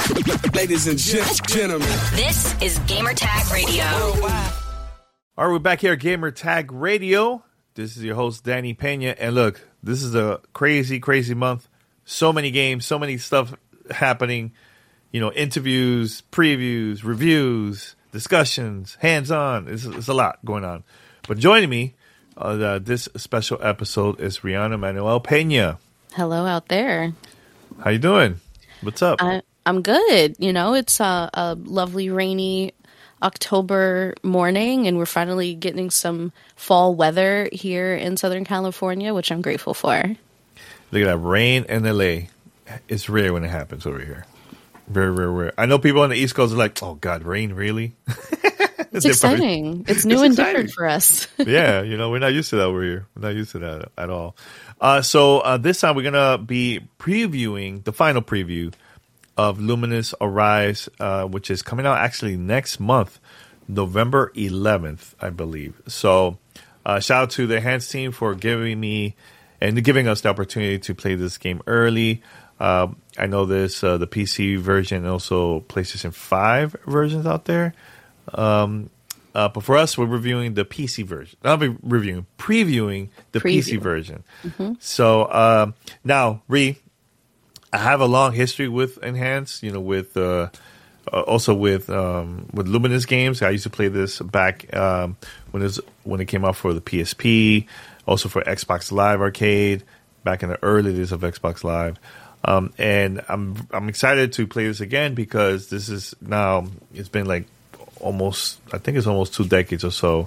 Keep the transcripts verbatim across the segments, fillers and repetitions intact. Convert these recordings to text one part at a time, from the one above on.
Ladies and gentlemen, this is Gamertag Radio. All right, we're back here at Gamertag Radio. This is your host, Danny Pena. And look, this is a crazy, crazy month. So many games, so many stuff happening. You know, interviews, previews, reviews, discussions, hands-on. It's, it's a lot going on. But joining me on uh, this special episode is Rihanna Manuel Pena. Hello out there. How you doing? What's up? I, I'm good. You know, it's a, a lovely, rainy October morning, and we're finally getting some fall weather here in Southern California, which I'm grateful for. Look at that. Rain in L A. It's rare when it happens over here. Very, very rare. I know people on the East Coast are like, oh, God, rain, really? It's exciting. It's new it's and exciting. different for us. Yeah, you know, we're not used to that over here. We're not used to that at all. Uh, so uh, this time we're going to be previewing the final preview of Luminous Arise, uh, which is coming out actually next month, November eleventh, I believe. So uh, shout out to the Enhanced team for giving me and giving us the opportunity to play this game early. Uh, I know there's uh, the P C version and also PlayStation five versions out there. Um, uh, but for us, we're reviewing the P C version. I'll be reviewing, previewing the Preview. P C version. Mm-hmm. So um, now, Ree, I have a long history with Enhanced. You know, with uh, uh, also with um, with Luminous games. I used to play this back um, when it was, when it came out for the P S P, also for Xbox Live Arcade back in the early days of Xbox Live. Um, and I'm I'm excited to play this again because this is now it's been like almost I think it's almost two decades or so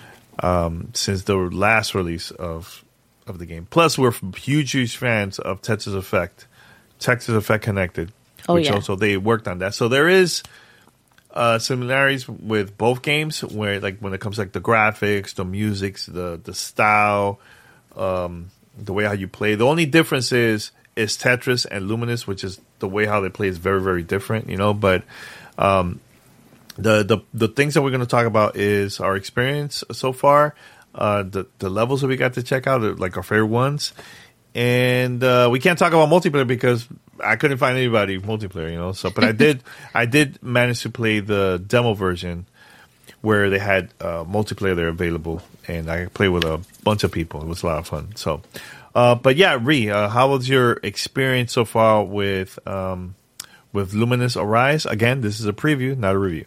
um, since the last release of of the game. Plus, we're huge huge fans of Tetris Effect, Tetris Effect Connected, Oh, which yeah. also they worked on that. So there is uh, similarities with both games where like when it comes to, like the graphics, the music, the the style, um, the way how you play. The only difference is. is Tetris and Luminous, which is the way how they play is very, very different, you know. But um, the, the the things that we're going to talk about is our experience so far, uh, the the levels that we got to check out, are like our favorite ones, and uh, we can't talk about multiplayer because I couldn't find anybody multiplayer, you know. So, but I did I did manage to play the demo version where they had uh, multiplayer there available, and I played with a bunch of people. It was a lot of fun. So. Uh, but yeah, Ree, uh, how was your experience so far with um, with Luminous Arise? Again, this is a preview, not a review.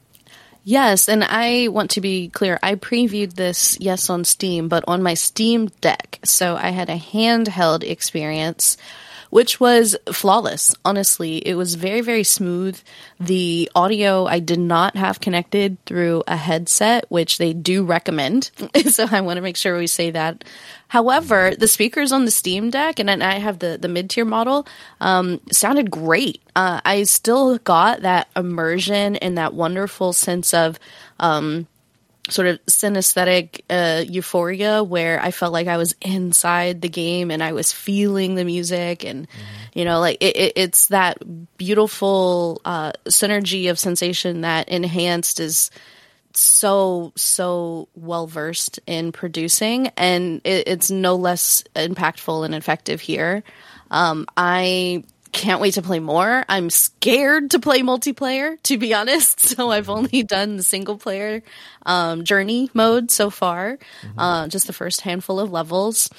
Yes, and I want to be clear. I previewed this, yes, on Steam, but on my Steam Deck. So I had a handheld experience, which was flawless. Honestly, it was very, very smooth. The audio I did not have connected through a headset, which they do recommend. So I want to make sure we say that. However, the speakers on the Steam Deck, and I have the, the mid-tier model, um, sounded great. Uh, I still got that immersion and that wonderful sense of um, sort of synesthetic uh, euphoria where I felt like I was inside the game and I was feeling the music. And, mm-hmm. you know, like it, it, it's that beautiful uh, synergy of sensation that Enhanced is so so well versed in producing, and it, it's no less impactful and effective here. um I can't wait to play more. I'm scared to play multiplayer, to be honest, so I've only done the single player um journey mode so far, mm-hmm. uh just the first handful of levels.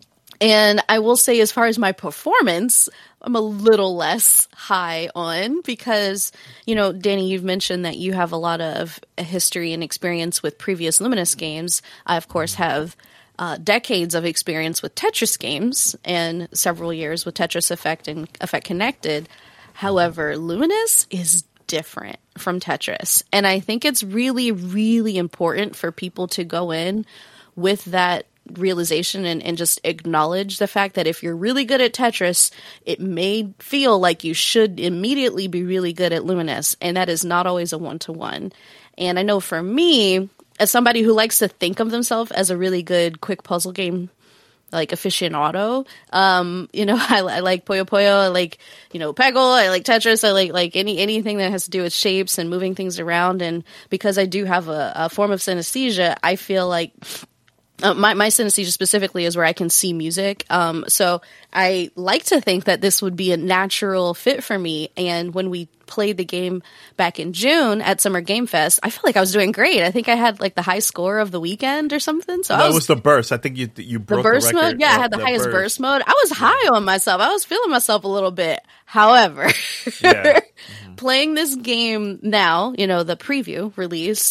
And I will say, as far as my performance, I'm a little less high on because, you know, Danny, you've mentioned that you have a lot of history and experience with previous Luminous games. I, of course, have uh, decades of experience with Tetris games and several years with Tetris Effect and Effect Connected. However, Luminous is different from Tetris. And I think it's really, really important for people to go in with that realization and, and just acknowledge the fact that if you're really good at Tetris, it may feel like you should immediately be really good at Luminous, and that is not always a one-to-one. And I know for me, as somebody who likes to think of themselves as a really good quick puzzle game like aficionado, um, you know, I, I like Puyo Puyo, I like, you know, Peggle, I like Tetris, I like like any anything that has to do with shapes and moving things around. And because I do have a, a form of synesthesia, I feel like Uh, my, my synesthesia specifically is where I can see music. Um, so I like to think that this would be a natural fit for me. And when we played the game back in June at Summer Game Fest, I felt like I was doing great. I think I had like the high score of the weekend or something. So that I was, was the burst. I think you you broke the burst the record. mode. Yeah, I had the, the highest burst. burst mode. I was high on myself. I was feeling myself a little bit. However, Yeah. Mm-hmm. playing this game now, you know, the preview release,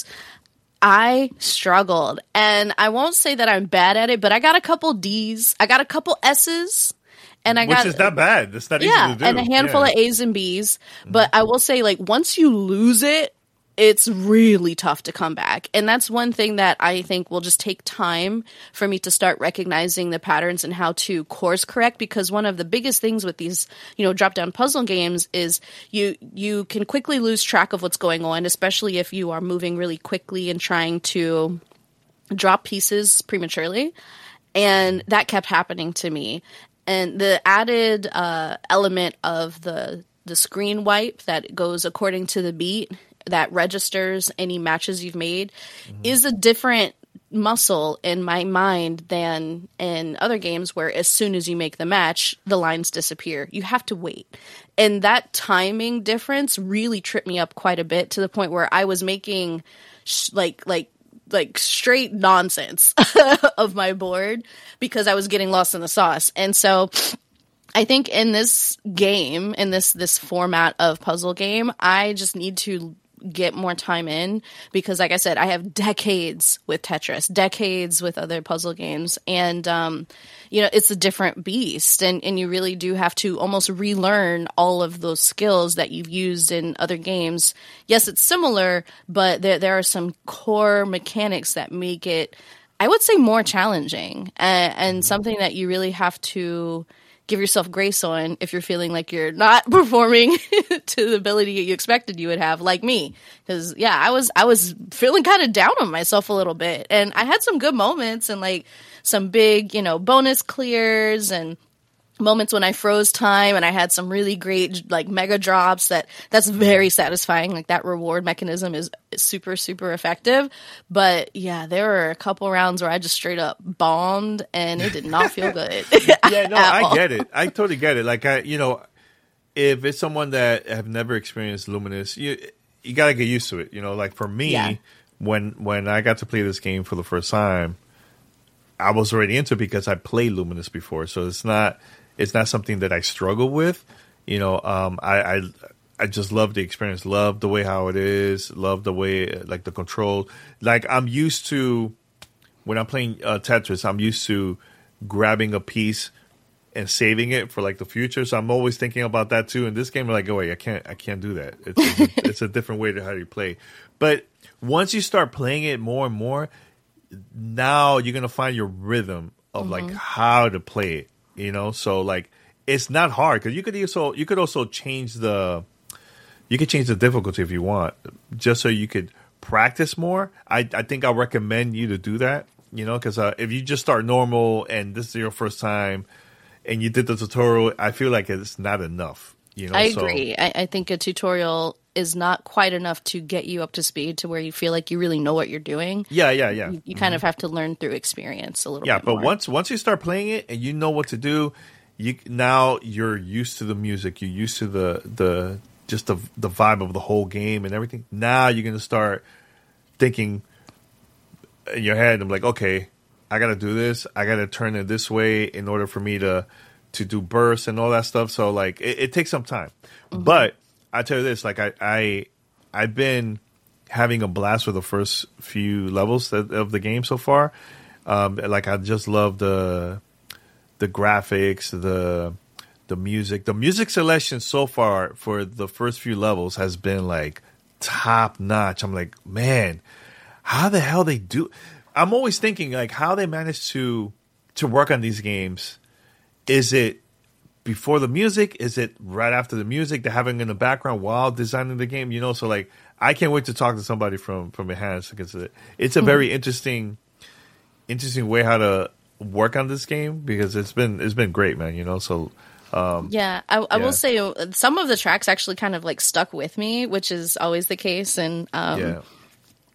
I struggled. And I won't say that I'm bad at it, but I got a couple D's. I got a couple S's. And I Which got, is not bad. It's not yeah, easy to do. and a handful yeah. of A's and B's. But I will say, like, once you lose it, it's really tough to come back. And that's one thing that I think will just take time for me to start recognizing the patterns and how to course correct, because one of the biggest things with these, you know, drop down puzzle games is you you can quickly lose track of what's going on, especially if you are moving really quickly and trying to drop pieces prematurely. And that kept happening to me. And the added uh, element of the the screen wipe that goes according to the beat, that registers any matches you've made, mm-hmm. is a different muscle in my mind than in other games where as soon as you make the match, the lines disappear. You have to wait. And that timing difference really tripped me up quite a bit, to the point where I was making sh- like like like straight nonsense of my board because I was getting lost in the sauce. And so I think in this game, in this this format of puzzle game, I just need to get more time in, because like I said, I have decades with Tetris, decades with other puzzle games, and um, you know, it's a different beast, and, and you really do have to almost relearn all of those skills that you've used in other games. Yes, it's similar, but there there are some core mechanics that make it, I would say, more challenging, and, and something that you really have to give yourself grace on if you're feeling like you're not performing to the ability you expected you would have, like me. Because yeah, I was I was feeling kind of down on myself a little bit, and I had some good moments and like some big, you know, bonus clears and moments when I froze time, and I had some really great like mega drops. That that's very satisfying. Like that reward mechanism is, is super super effective. But yeah, there were a couple rounds where I just straight up bombed, and it did not feel good. Yeah, no, I get it. I totally get it. Like I, you know, if it's someone that have never experienced Luminous, you you gotta get used to it. You know, like for me, Yeah. when when I got to play this game for the first time, I was already into it because I played Luminous before, so it's not. It's not something that I struggle with. You know, um, I, I I just love the experience, love the way how it is, love the way, like the control. Like I'm used to, when I'm playing uh, Tetris, I'm used to grabbing a piece and saving it for like the future. So I'm always thinking about that too. In this game, I'm like, oh wait, I can't, I can't do that. It's a, it's a different way to how you play. But once you start playing it more and more, now you're gonna find your rhythm of mm-hmm. like how to play it. You know, so like it's not hard, because you could also you could also change the you could change the difficulty if you want, just so you could practice more. I I think I'll recommend you to do that. You know, because uh, if you just start normal and this is your first time and you did the tutorial, I feel like it's not enough. You know, I so, agree. I, I think a tutorial is not quite enough to get you up to speed to where you feel like you really know what you're doing. Yeah, yeah, yeah. You, you kind mm-hmm. of have to learn through experience a little yeah, bit but more. once once you start playing it and you know what to do, you now you're used to the music, you're used to the the just the the vibe of the whole game and everything. Now you're gonna start thinking in your head, I'm like, okay, I gotta do this, I gotta turn it this way in order for me to to do bursts and all that stuff. So like it, it takes some time. Mm-hmm. But I tell you this, like I, I I've been having a blast with the first few levels of, of the game so far. Um, like I just love the the graphics, the the music. The music selection so far for the first few levels has been like top notch. I'm like, man, how the hell they do? I'm always thinking like how they manage to to work on these games. Is it before the music? Is it right after the music? They're having in the background while designing the game, you know. So like, I can't wait to talk to somebody from from Enhanced, because it's a very interesting, interesting way how to work on this game, because it's been it's been great, man. You know, so. Um, yeah, I, I yeah. will say uh, some of the tracks actually kind of like stuck with me, which is always the case, and um, yeah.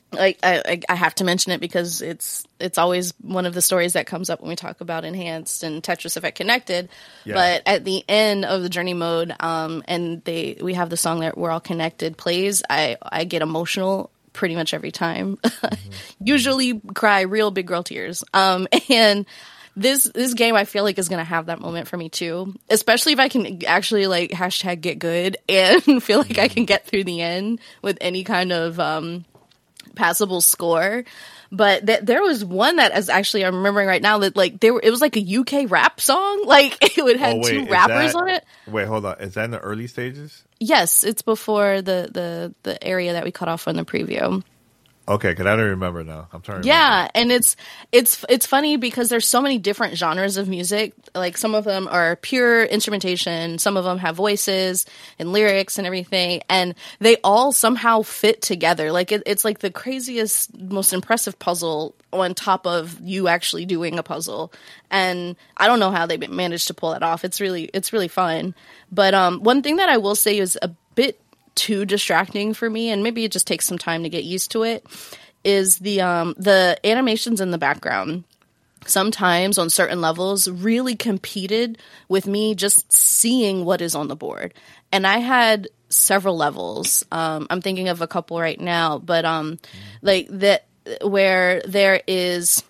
like I, I I have to mention it because it's it's always one of the stories that comes up when we talk about Enhanced and Tetris Effect Connected. Yeah. But at the end of the journey mode, um, and they we have the song that We're All Connected plays, I I get emotional pretty much every time. Mm-hmm. Usually cry real big girl tears. Um, and this this game I feel like is gonna have that moment for me too, especially if I can actually like hashtag get good and feel like I can get through the end with any kind of um passable score. But th- there was one that is actually I'm remembering right now that like there were, it was like a U K rap song, like it would have Oh, wait, two is rappers that- on it. Wait, hold on. Is that in the early stages? Yes, it's before the the the area that we cut off on the preview. Okay, because I don't remember now. I'm trying to Yeah, remember. and it's it's it's funny because there's so many different genres of music. Like some of them are pure instrumentation, some of them have voices and lyrics and everything, and they all somehow fit together. Like it, it's like the craziest, most impressive puzzle on top of you actually doing a puzzle. And I don't know how they managed to pull that off. It's really it's really fun. But um, one thing that I will say is a bit too distracting for me, and maybe it just takes some time to get used to it, is the um the animations in the background sometimes on certain levels really competed with me just seeing what is on the board. And I had several levels. Um I'm thinking of a couple right now, but um like that where there is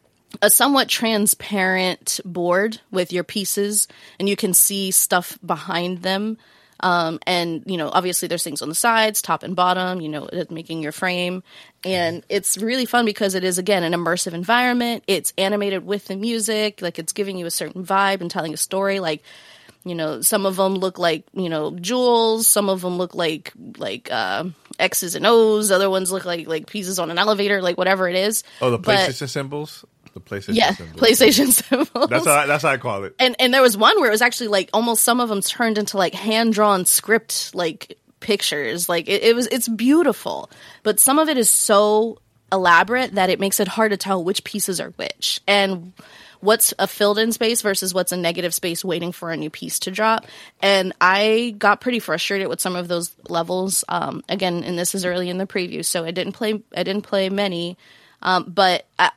a somewhat transparent board with your pieces and you can see stuff behind them. Um, and, you know, obviously there's things on the sides, top and bottom, you know, it- making your frame. And it's really fun because it is, again, an immersive environment. It's animated with the music. Like, it's giving you a certain vibe and telling a story. Like, you know, some of them look like, you know, jewels. Some of them look like, like, uh, X's and O's. Other ones look like, like pieces on an elevator, like whatever it is. Oh, the But- PlayStation symbols? The PlayStation Yeah, symbols. PlayStation symbols. That's how I, that's how I call it. And and there was one where it was actually like almost some of them turned into like hand drawn script like pictures. Like it, it was it's beautiful, but some of it is so elaborate that it makes it hard to tell which pieces are which and what's a filled in space versus what's a negative space waiting for a new piece to drop. And I got pretty frustrated with some of those levels. Um, again, and this is early in the preview, so I didn't play I didn't play many, um, but. I,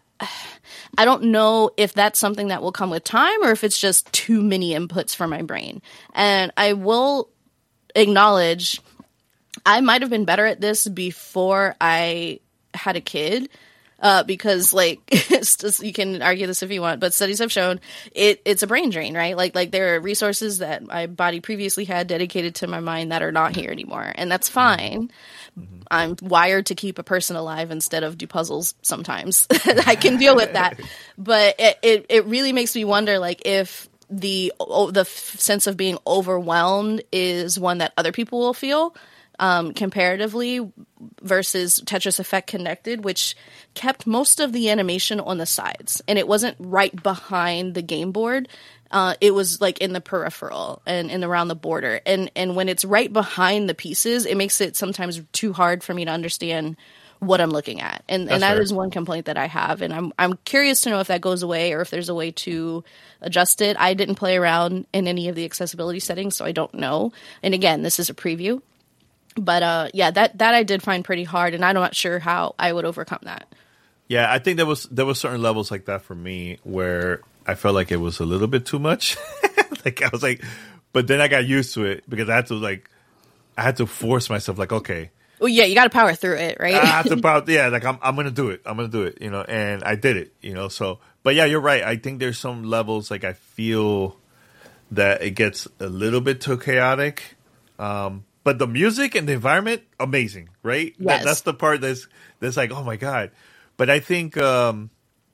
I don't know if that's something that will come with time or if it's just too many inputs for my brain. And I will acknowledge I might have been better at this before I had a kid. Uh, because like it's just, you can argue this if you want, but studies have shown it it's a brain drain, right? Like like there are resources that my body previously had dedicated to my mind that are not here anymore, and that's fine. Mm-hmm. I'm wired to keep a person alive instead of do puzzles sometimes. I can deal with that, but it, it it really makes me wonder, like if the oh, the f- sense of being overwhelmed is one that other people will feel. Um, comparatively versus Tetris Effect Connected, which kept most of the animation on the sides, and it wasn't right behind the game board. Uh, it was like in the peripheral and, and around the border. And and when it's right behind the pieces, it makes it sometimes too hard for me to understand what I'm looking at. And That's and that fair. is one complaint that I have. And I'm I'm curious to know if that goes away or if there's a way to adjust it. I didn't play around in any of the accessibility settings, so I don't know. And again, this is a preview. But uh, yeah, that, that I did find pretty hard, and I'm not sure how I would overcome that. Yeah, I think there was there was certain levels like that for me where I felt like it was a little bit too much. Like I was like, but then I got used to it because I had to like, I had to force myself. Like, okay, Well, yeah, you got to power through it, right? I have to about yeah, like I'm I'm gonna do it. I'm gonna do it. You know, and I did it. You know, so but yeah, you're right. I think there's some levels like I feel that it gets a little bit too chaotic. Um, But the music and the environment, amazing, right? Yes. That, that's the part that's that's like, oh my god. But I think um,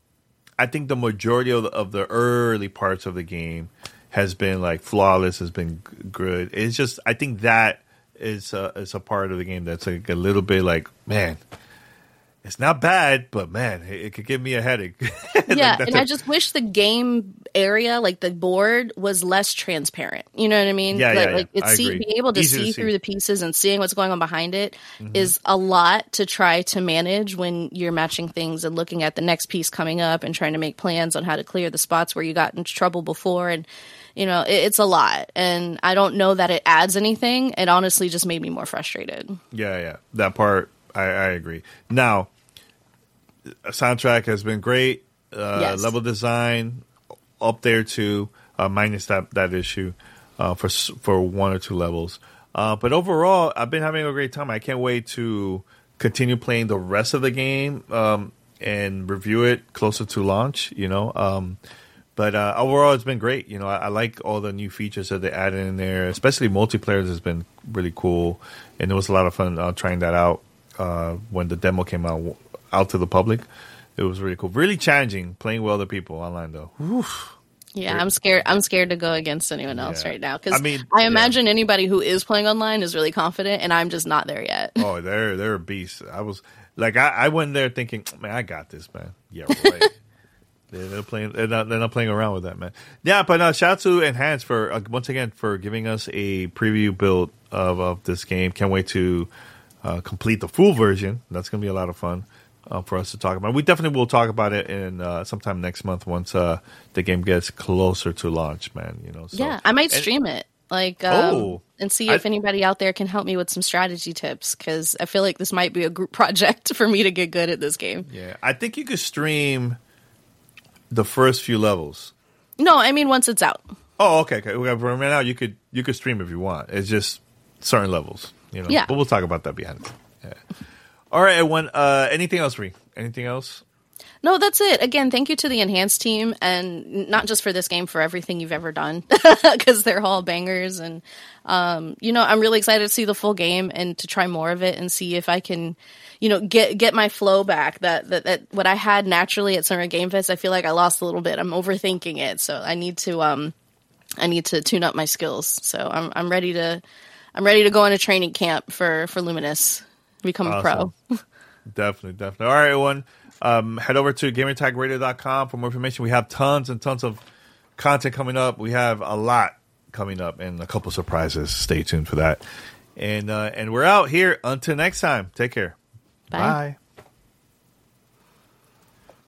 I think the majority of the, of the early parts of the game has been like flawless, has been g- good. It's just I think that is a, is a part of the game that's like a little bit like, man, it's not bad, but man, it, it could give me a headache. Like, Yeah, that's and a- I just wish the game area, like the board, was less transparent. You know what I mean? Yeah, like, yeah, yeah. like it's I see, agree. being able to Easy to see see. through the pieces and seeing what's going on behind it Mm-hmm. is a lot to try to manage when you're matching things and looking at the next piece coming up and trying to make plans on how to clear the spots where you got into trouble before. And you know, it, it's a lot, and I don't know that it adds anything. It honestly just made me more frustrated. Yeah, yeah. That part, I, I agree. Now, soundtrack has been great. Uh, Yes. Level design up there too, uh, minus that that issue uh, for s- for one or two levels. Uh, but overall, I've been having a great time. I can't wait to continue playing the rest of the game um, and review it closer to launch. You know, um, but uh, overall, it's been great. You know, I, I like all the new features that they added in there, especially multiplayer has been really cool, and it was a lot of fun uh, trying that out uh, when the demo came out out to the public. It was really cool, really challenging playing with other people online though. Oof. Yeah, I'm scared. I'm scared to go against anyone else Yeah. right now because I mean, I yeah. imagine anybody who is playing online is really confident, and I'm just not there yet. Oh, they're they're a beast. I was like, I, I went there thinking, man, I got this, man. Yeah, right. they're, they're playing. They're not. They're not playing around with that, man. Yeah, but uh, shout out to Enhance for uh, once again for giving us a preview build of of this game. Can't wait to uh, complete the full version. That's gonna be a lot of fun. Uh, for us to talk about. We definitely will talk about it in uh, sometime next month once uh, the game gets closer to launch, man. You know, so. Yeah, I might And- stream it, like, um, Oh. and see I- if anybody out there can help me with some strategy tips because I feel like this might be a group project for me to get good at this game. Yeah, I think you could stream the first few levels. No, I mean once it's out. Oh, okay, okay. Well, right now you could you could stream if you want. It's just certain levels, you know. Yeah. But we'll talk about that behind it. Yeah. All right, everyone. Uh, anything else, Ree? Anything else? No, that's it. Again, thank you to the Enhanced team, and not just for this game, for everything you've ever done, because they're all bangers. And um, you know, I'm really excited to see the full game and to try more of it and see if I can, you know, get get my flow back. That that, that what I had naturally at Summer Game Fest, I feel like I lost a little bit. I'm overthinking it, so I need to um, I need to tune up my skills. So I'm I'm ready to I'm ready to go on a training camp for for Luminous, become a pro. Awesome. Definitely, definitely. All right, everyone. Um, head over to gamertag radio dot com for more information. We have tons and tons of content coming up. We have a lot coming up and a couple surprises. Stay tuned for that. And uh, and we're out here. Until next time. Take care. Bye. Bye.